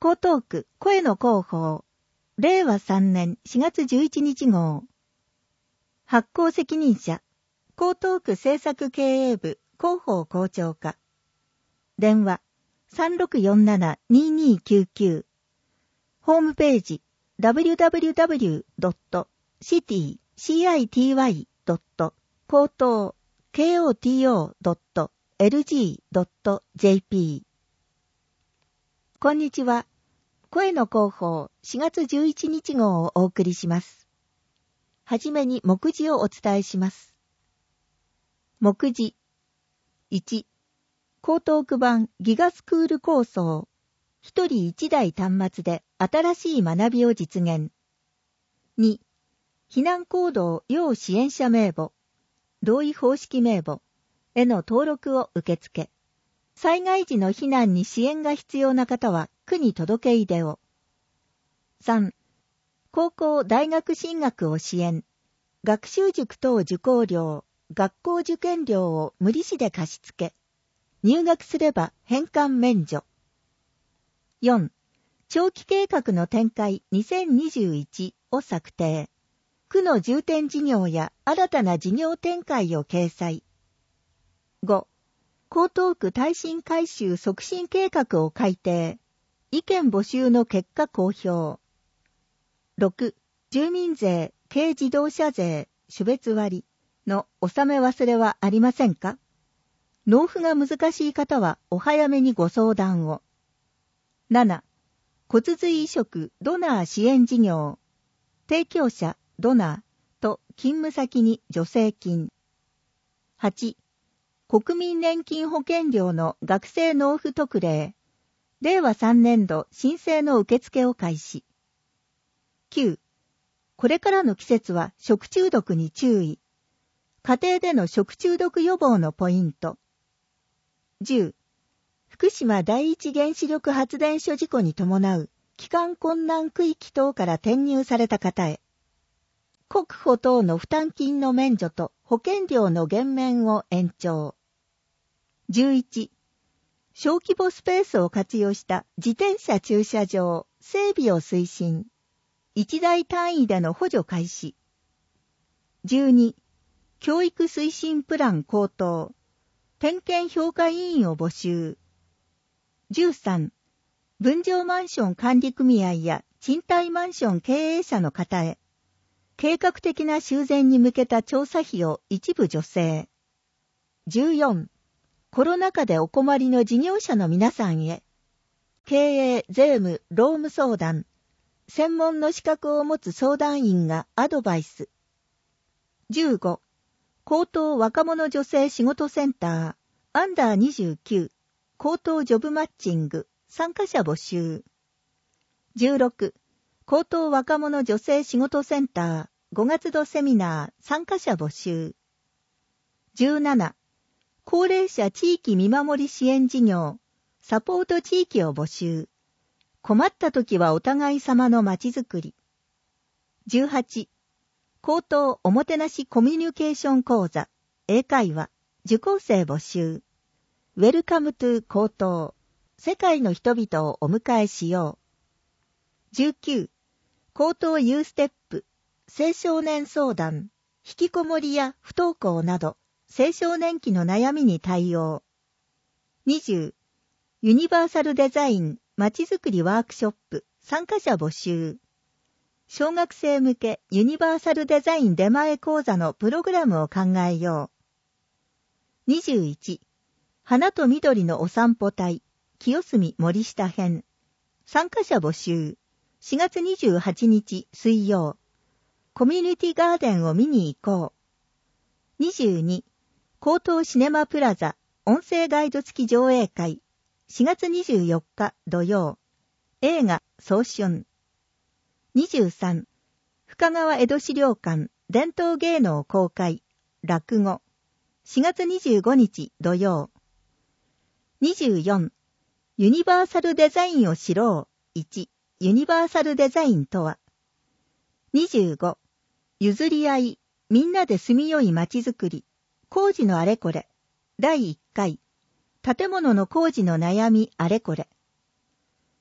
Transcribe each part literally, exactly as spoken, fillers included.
江東区声の広報れいわさんねんしがつじゅういちにち号発行責任者江東区政策経営部広報校長課電話 さんろくよんななにーにーきゅうきゅう ホームページ ダブリューダブリューダブリュードットシティドットコトードットエルジードットジェーピー こんにちは。声の広報しがつじゅういちにち号をお送りします。はじめに目次をお伝えします。目次いち、江東区版ギガスクール構想一人一台端末で新しい学びを実現。に、避難行動要支援者名簿、同意方式名簿への登録を受付。災害時の避難に支援が必要な方は区に届け出でを。さん、高校大学進学を支援。学習塾等受講料、学校受験料を無利子で貸し付け。入学すれば返還免除。よん、長期計画の展開にせんにじゅういちを策定。区の重点事業や新たな事業展開を掲載。ご、江東区耐震改修促進計画を改定。意見募集の結果公表。ろく、住民税、軽自動車税、種別割の納め忘れはありませんか？納付が難しい方はお早めにご相談を。なな、骨髄移植ドナー支援事業。提供者、ドナーと勤務先に助成金。はち、国民年金保険料の学生納付特例。れいわさんねんど申請の受付を開始。きゅう、これからの季節は食中毒に注意。家庭での食中毒予防のポイント。じゅう、福島第一原子力発電所事故に伴う帰還困難区域等から転入された方へ。国保等の負担金の免除と保険料の減免を延長。じゅういち、小規模スペースを活用した自転車駐車場整備を推進。一台単位での補助開始。じゅうに、教育推進プラン高騰。点検評価委員を募集。じゅうさん、分譲マンション管理組合や賃貸マンション経営者の方へ。計画的な修繕に向けた調査費を一部助成。じゅうよん、コロナ禍でお困りの事業者の皆さんへ。経営、税務、労務相談。専門の資格を持つ相談員がアドバイス。じゅうご、高等若者女性仕事センター、アンダーにじゅうきゅう、高等ジョブマッチング、参加者募集。じゅうろく、高等若者女性仕事センター、ごがつどセミナー、参加者募集。じゅうなな、高齢者地域見守り支援事業、サポート地域を募集。困った時はお互い様のまちづくり。じゅうはち、高等おもてなしコミュニケーション講座、英会話、受講生募集。ウェルカムトゥ高等、世界の人々をお迎えしよう。じゅうきゅう、高等ユーステップ、青少年相談、引きこもりや不登校など、青少年期の悩みに対応。にじゅう、ユニバーサルデザイン、まちづくりワークショップ、参加者募集。小学生向けユニバーサルデザイン出前講座のプログラムを考えよう。にじゅういち、花と緑のお散歩隊、清澄森下編。参加者募集。しがつにじゅうはちにち水曜。コミュニティガーデンを見に行こう。にじゅうに、高等シネマプラザ、音声ガイド付き上映会。しがつにじゅうよっか土曜。映画、早春。にじゅうさん、深川江戸資料館、伝統芸能公開、落語。しがつにじゅうごにち土曜。にじゅうよん、ユニバーサルデザインを知ろう。いち、ユニバーサルデザインとは。にじゅうご、譲り合い、みんなで住みよい街づくり、工事のあれこれ。だいいっかい、建物の工事の悩みあれこれ。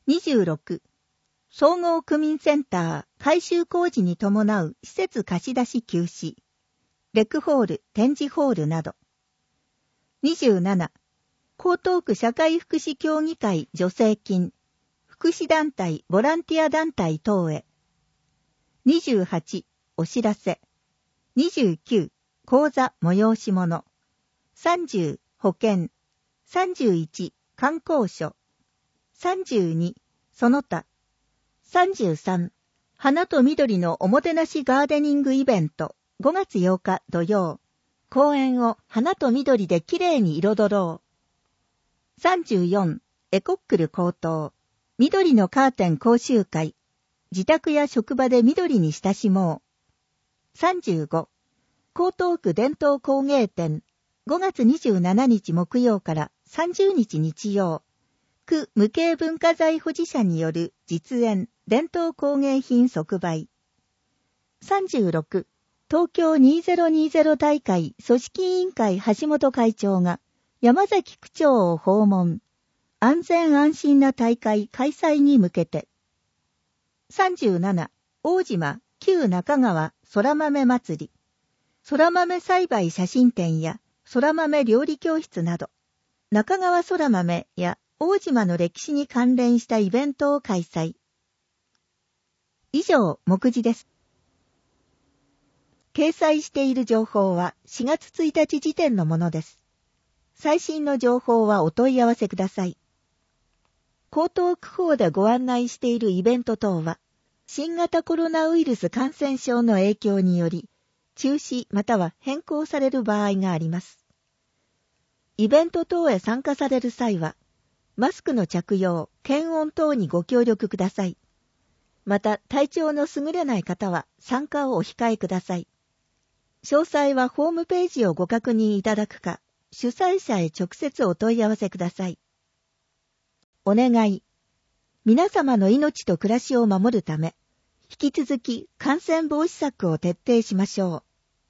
にじゅうろく、総合区民センター改修工事に伴う施設貸し出し休止、レクホール、展示ホールなど。にじゅうなな、江東区社会福祉協議会助成金、福祉団体、ボランティア団体等へ。にじゅうはち、お知らせ。にじゅうきゅう、講座催し物。さんじゅう、保険。さんじゅういち、観光所。さんじゅうに、その他。さんじゅうさん、花と緑のおもてなしガーデニングイベント。ごがつようか土曜。公園を花と緑できれいに彩ろう。さんじゅうよん、エコックル高等。緑のカーテン講習会。自宅や職場で緑に親しもう。さんじゅうご、江東区伝統工芸展。ごがつにじゅうしちにち木曜からさんじゅうにち日曜。区無形文化財保持者による実演、伝統工芸品即売。さんじゅうろく、東京にせんにじゅう大会組織委員会橋本会長が山崎区長を訪問。安全安心な大会開催に向けて。さんじゅうなな、大島旧中川空豆祭り。空豆栽培写真展や空豆料理教室など、中川空豆や大島の歴史に関連したイベントを開催。以上、目次です。掲載している情報はしがつついたち時点のものです。最新の情報はお問い合わせください。江東区方でご案内しているイベント等は、新型コロナウイルス感染症の影響により、中止または変更される場合があります。イベント等へ参加される際は、マスクの着用、検温等にご協力ください。また、体調の優れない方は参加をお控えください。詳細はホームページをご確認いただくか、主催者へ直接お問い合わせください。お願い。皆様の命と暮らしを守るため、引き続き感染防止策を徹底しましょう。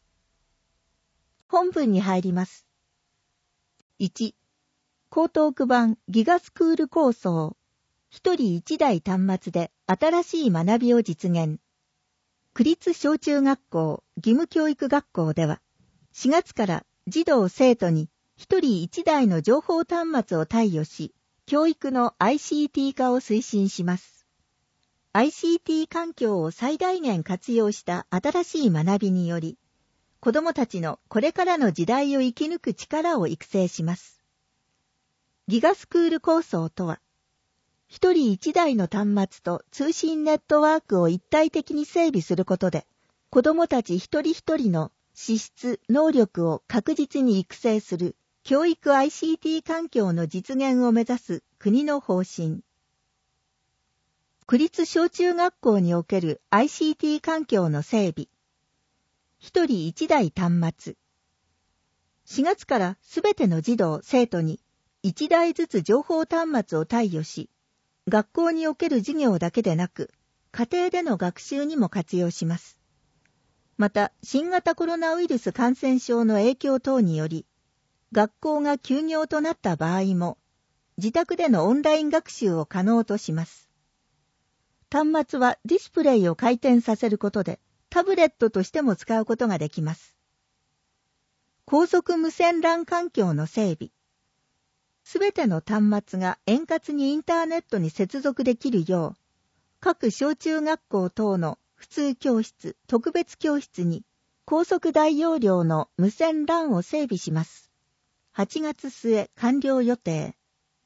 本文に入ります。いち、江東区版ギガスクール構想。一人一台端末で新しい学びを実現。区立小中学校義務教育学校では、しがつから児童生徒に一人一台の情報端末を貸与し、教育の アイシーティー 化を推進します。アイシーティー 環境を最大限活用した新しい学びにより、子どもたちのこれからの時代を生き抜く力を育成します。ギガスクール構想とは、一人一台の端末と通信ネットワークを一体的に整備することで、子どもたち一人一人の資質、能力を確実に育成する教育 アイシーティー 環境の実現を目指す国の方針。区立小中学校における アイシーティー 環境の整備。一人一台端末。しがつからすべての児童・生徒に一台ずつ情報端末を貸与し、学校における授業だけでなく、家庭での学習にも活用します。また、新型コロナウイルス感染症の影響等により、学校が休業となった場合も、自宅でのオンライン学習を可能とします。端末はディスプレイを回転させることで、タブレットとしても使うことができます。高速無線 ラン 環境の整備。すべての端末が円滑にインターネットに接続できるよう、各小中学校等の普通教室、特別教室に高速大容量の無線 ラン を整備します。はちがつ末完了予定。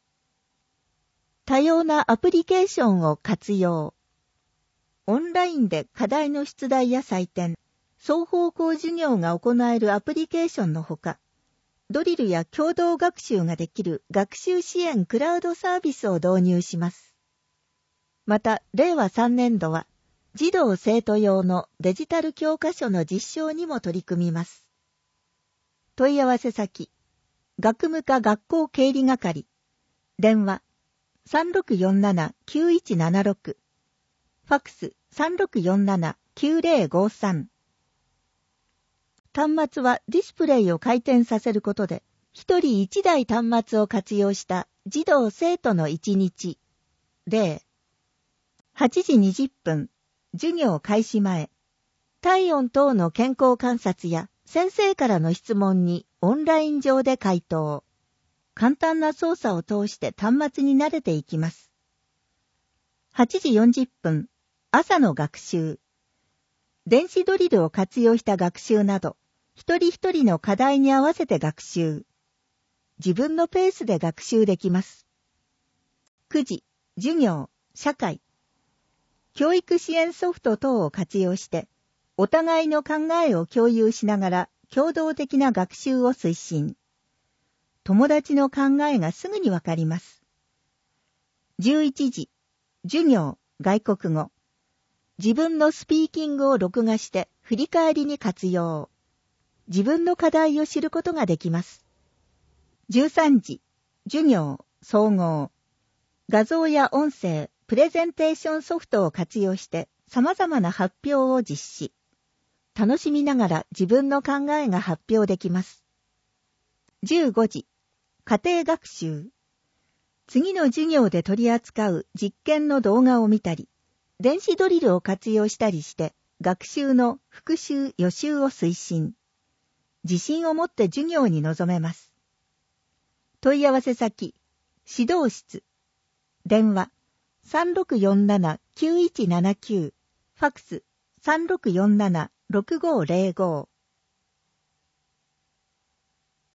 多様なアプリケーションを活用。オンラインで課題の出題や採点、双方向授業が行えるアプリケーションのほか、ドリルや共同学習ができる学習支援クラウドサービスを導入します。また、れいわさんねんどは、児童生徒用のデジタル教科書の実証にも取り組みます。問い合わせ先、学務課学校経理係、電話 さんろくよんななきゅういちななろく、ファックス さんろくよんななきゅうぜろごさん。端末はディスプレイを回転させることで、一人一台端末を活用した児童生徒の一日。例、 はちじにじゅっぷん、授業開始前。体温等の健康観察や先生からの質問にオンライン上で回答。簡単な操作を通して端末に慣れていきます。はちじよんじゅっぷん、朝の学習。電子ドリルを活用した学習など、一人一人の課題に合わせて学習。自分のペースで学習できます。くじ、授業、社会。教育支援ソフト等を活用して、お互いの考えを共有しながら共同的な学習を推進。友達の考えがすぐにわかります。じゅういちじ、授業、外国語。自分のスピーキングを録画して振り返りに活用。自分の課題を知ることができます。じゅうさんじ、授業、総合。画像や音声、プレゼンテーションソフトを活用して様々な発表を実施。楽しみながら自分の考えが発表できます。じゅうごじ、家庭学習。次の授業で取り扱う実験の動画を見たり、電子ドリルを活用したりして学習の復習・予習を推進。自信を持って授業に臨めます。問い合わせ先、指導室。電話 さんろくよんななきゅういちななきゅう、ファクス さんろくよんななろくごーぜろご。